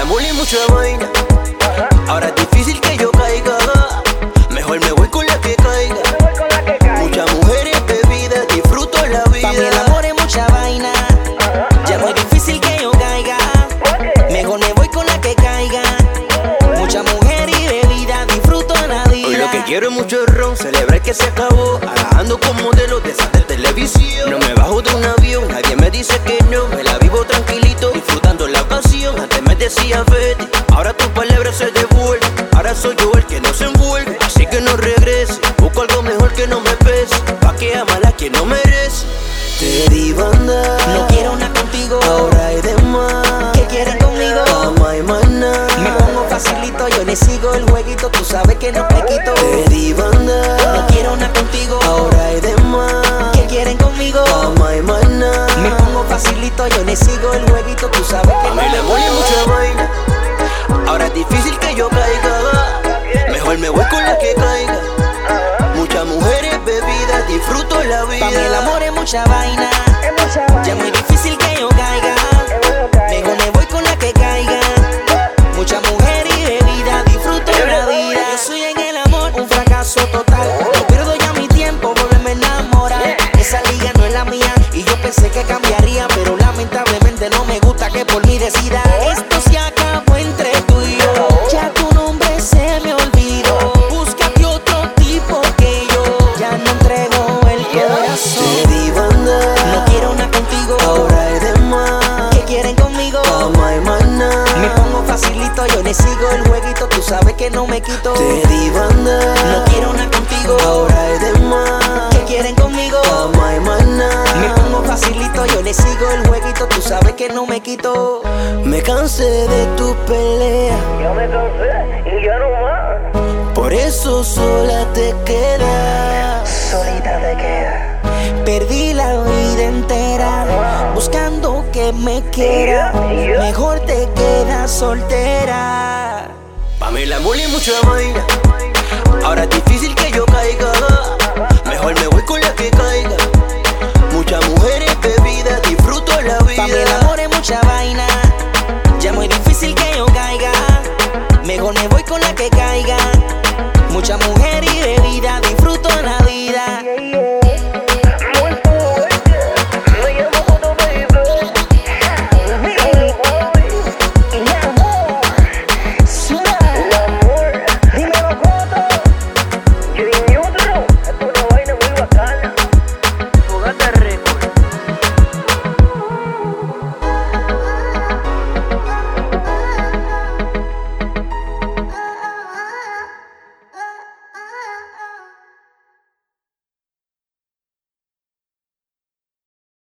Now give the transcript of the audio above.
amor y mucha vaina. Ahora es difícil que yo caiga. Mejor me voy con la que caiga. Muchas mujeres, bebidas, disfruto la vida. Pa' mí el amor es mucha vaina. Ya muy difícil que yo caiga. Mejor me voy con la que caiga. Mucha mujer y bebida, disfruto la vida. Hoy lo que quiero es mucho ron, celebrar que se acabó. Ahora ando con modelos de esas de televisión. No me bajo de un avión, nadie me dice que no. Me la vivo tranquilito, disfrutando la ocasión. Antes me decía vete, ahora tus palabras se devuelven. Ahora soy yo el que no se envuelve, así que no regrese. Busco algo mejor que no me pese, pa' que amar a quien no merece. Te di banda, no quiero nada contigo. ahora hay de más. ¿Qué quieren conmigo? Ama y maná. Me pongo facilito, yo le sigo el jueguito. Tú sabes que no te quito. Te di banda, No quiero nada contigo. ahora hay de más. ¿Qué quieren conmigo? Ama y maná. Me pongo facilito, yo le sigo el jueguito. Tú sabes que A no mí te le voy quito. mucha vaina. Ahora es difícil que yo caiga. Mejor me voy con la que caiga. Muchas mujeres, bebidas, disfruto la vida. Pa' mí el amor es mucha vaina. Ya muy difícil que yo caiga. Mejor me voy con la que caiga. Mucha mujer y bebida, disfruto la vida. Yo soy en el amor un fracaso total. No pierdo ya mi tiempo, volverme a enamorar. Esa liga no es la mía y yo pensé que cambiaría, pero lamentablemente no me gusta que por mí decida. Esto se acabó entre tú y yo. Ya tu nombre se me olvidó. Búscate otro tipo que yo. Ya no entrego el corazón. Te di banda, No quiero nada contigo. ahora hay de más. ¿Qué quieren conmigo? Ama y maná. Me pongo facilito, yo le sigo el jueguito. Tú sabes que no me quito. Te di banda, No quiero nada contigo. ahora hay de más. ¿Qué quieren conmigo? Ama y maná. Me pongo facilito, yo le sigo el jueguito. Tú sabes que no me quito. Me cansé de tu pelea, Yo me cansé y ya no más. por eso sola te quedas. Solita te queda. Perdí la vida entera buscando que me quiera. Mejor te quedas soltera. Pa' mí el amor y mucha vaina. Ahora es difícil que yo caiga. Mejor me voy con la que caiga.